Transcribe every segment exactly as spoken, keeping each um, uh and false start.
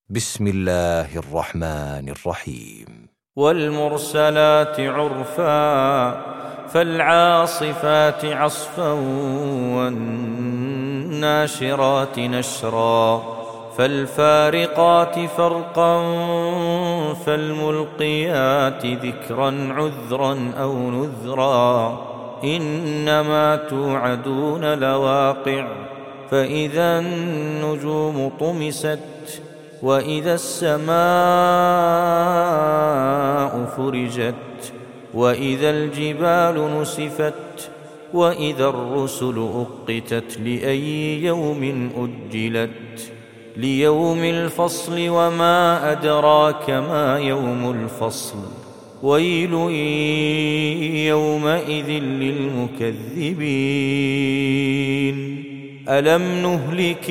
بسم الله الرحمن الرحيم. والمرسلات عرفا فالعاصفات عصفا والناشرات نشرا فالفارقات فرقا فالملقيات ذكرا عذرا أو نذرا إنما توعدون لواقع فإذا النجوم طمست وإذا السماء فرجت وإذا الجبال نسفت وإذا الرسل أقتت لأي يوم أجلت ليوم الفصل وما أدراك ما يوم الفصل ويل يومئذ للمكذبين ألم نهلك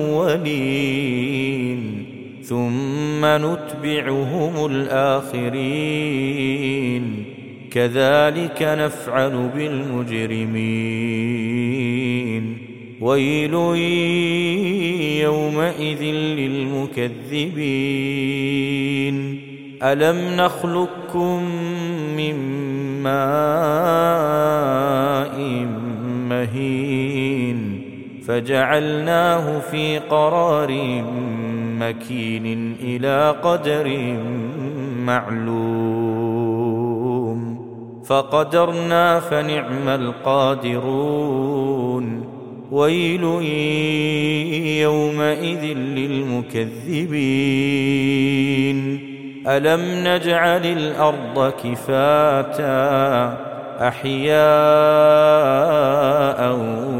الأولين ثم نتبعهم الآخرين كذلك نفعل بالمجرمين ويل يومئذ للمكذبين ألم نخلقكم من ماء مهين فجعلناه في قرار مكين إلى قدر معلوم فقدرنا فنعم القادرون ويل يومئذ للمكذبين ألم نجعل الأرض كفاتا أحياء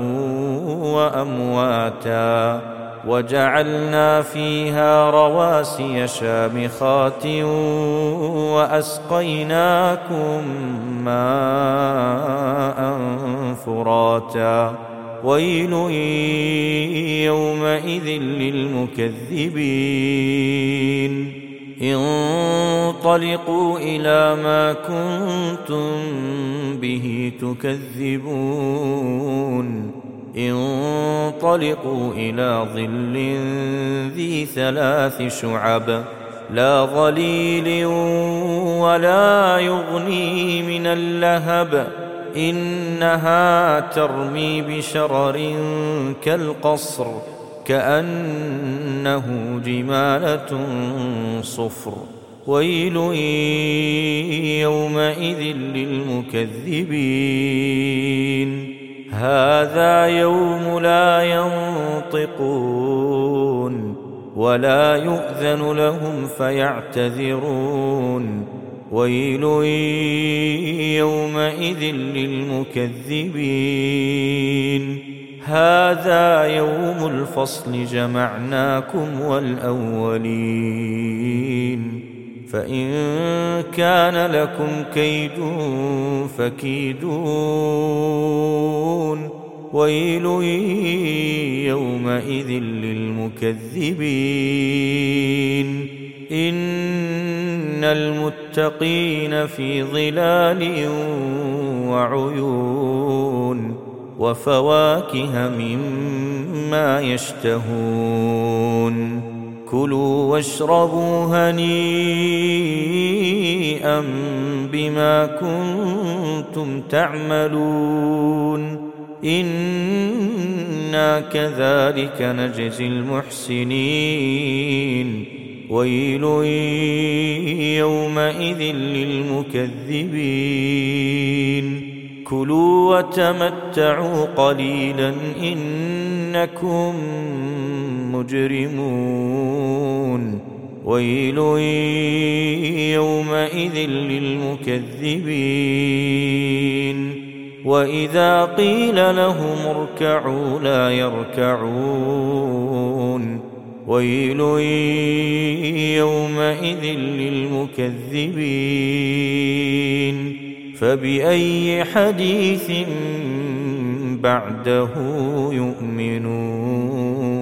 وأمواتا وجعلنا فيها رواسي شامخات وأسقيناكم ماء فراتا ويل يومئذ للمكذبين انطلقوا إلى ما كنتم به تكذبون انطلقوا إلى ظل ذي ثلاث شعب لا ظليل ولا يغني من اللهب إنها ترمي بشرر كالقصر كأنه جمالة صفر ويل يومئذ للمكذبين هذا يوم لا ينطقون ولا يؤذن لهم فيعتذرون ويل يومئذ للمكذبين هذا يوم الفصل جمعناكم والأولين فإن كان لكم كيد فكيدون ويل يومئذ للمكذبين إن المتقين في ظلال وعيون وفواكه مما يشتهون كلوا واشربوا هنيئا بما كنتم تعملون إنا كذلك نجزي المحسنين ويل يومئذ للمكذبين كلوا وتمتعوا قليلا إنكم مجرمون ويل يومئذ للمكذبين وإذا قيل لهم اركعوا لا يركعون ويل يومئذ للمكذبين فبأي حديث بعده يؤمنون